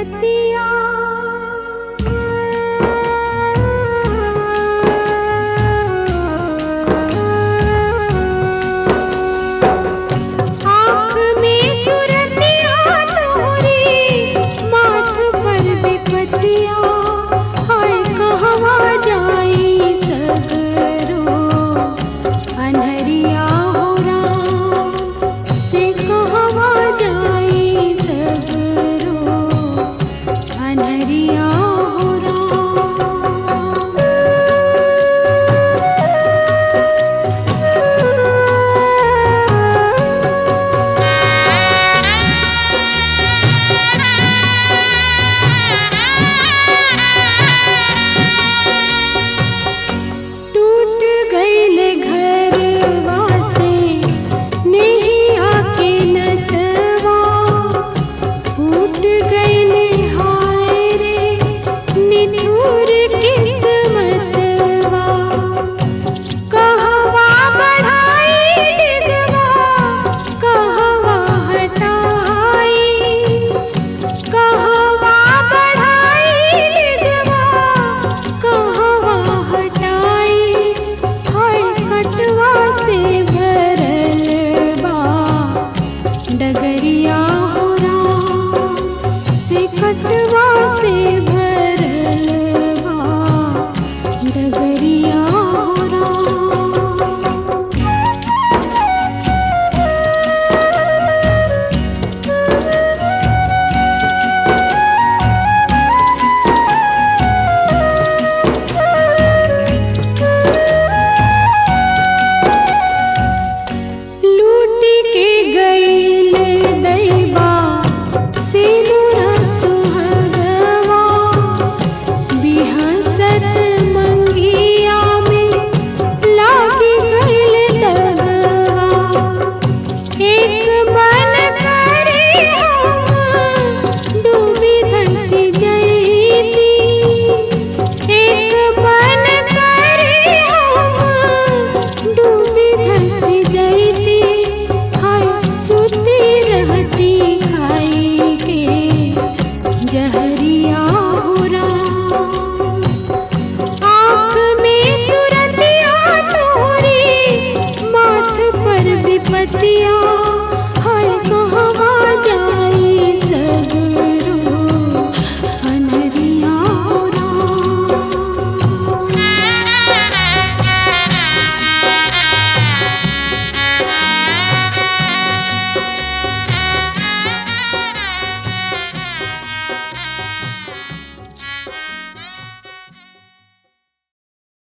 विपतिया। आँख में सुरतिया तोरी, माथ पर विपतिया। हाय कहवा जाई सगरो अनहरिया हो राम, से कहवा जाई सगरो अनहरिया हो राम। टूट गइले घरवा से नेहिया के नथवा, फूट गइले हाय रे निठुर किस्मतवा। कहवा बढ़ाई डिगवा, कहवा हटाई, कहवा बढ़ाई डिगवा, कहवा हटाई। हाय कटवा से भरल बा डगरिया हो राम, से कटवा से भरल बा डगरिया हो राम। लूटी के गइल दैबा सिनुरा सुहागवा, बिहसत मंगिया में लागी गइल दगवा। एक मन करे हम डूबी धसी जइती, एक मन करे हम डूबी धसी जइती। हाय सुती रहती खाई के जहरिया हो राम। आँख में सुरतिया तोरी, माथ पर विपतिया।